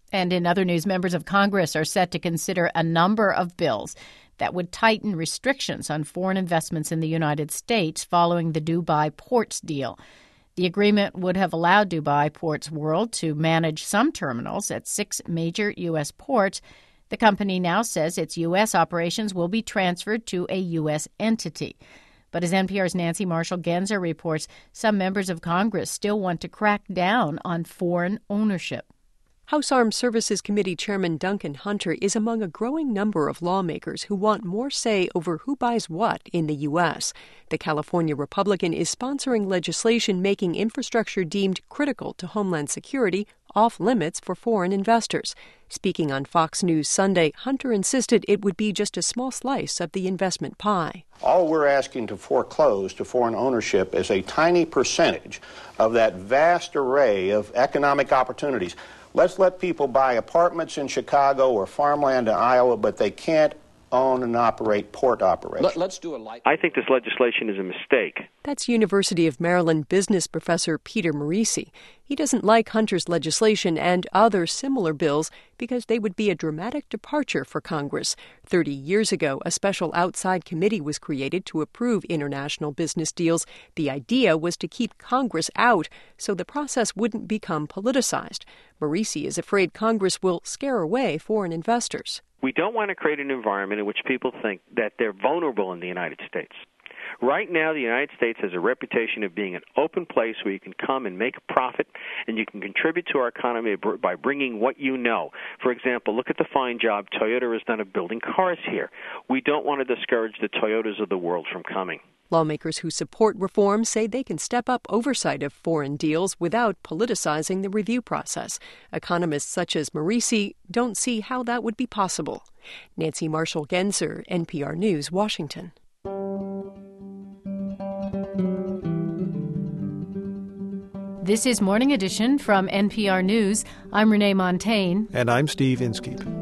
And in other news, members of Congress are set to consider a number of bills that would tighten restrictions on foreign investments in the United States following the Dubai Ports deal. The agreement would have allowed Dubai Ports World to manage some terminals at 6 major U.S. ports. The company now says its U.S. operations will be transferred to a U.S. entity. But as NPR's Nancy Marshall-Genzer reports, some members of Congress still want to crack down on foreign ownership. House Armed Services Committee Chairman Duncan Hunter is among a growing number of lawmakers who want more say over who buys what in the U.S. The California Republican is sponsoring legislation making infrastructure deemed critical to Homeland Security off limits for foreign investors. Speaking on Fox News Sunday, Hunter insisted it would be just a small slice of the investment pie. All we're asking to foreclose to foreign ownership is a tiny percentage of that vast array of economic opportunities. Let's let people buy apartments in Chicago or farmland in Iowa, but they can't own and operate port operations. I think this legislation is a mistake. That's University of Maryland business professor Peter Morisi. He doesn't like Hunter's legislation and other similar bills because they would be a dramatic departure for Congress. 30 years ago, a special outside committee was created to approve international business deals. The idea was to keep Congress out so the process wouldn't become politicized. Morisi is afraid Congress will scare away foreign investors. We don't want to create an environment in which people think that they're vulnerable in the United States. Right now, the United States has a reputation of being an open place where you can come and make a profit and you can contribute to our economy by bringing what you know. For example, look at the fine job Toyota has done of building cars here. We don't want to discourage the Toyotas of the world from coming. Lawmakers who support reform say they can step up oversight of foreign deals without politicizing the review process. Economists such as Morisi don't see how that would be possible. Nancy Marshall-Genzer, NPR News, Washington. This is Morning Edition from NPR News. I'm Renee Montagne. And I'm Steve Inskeep.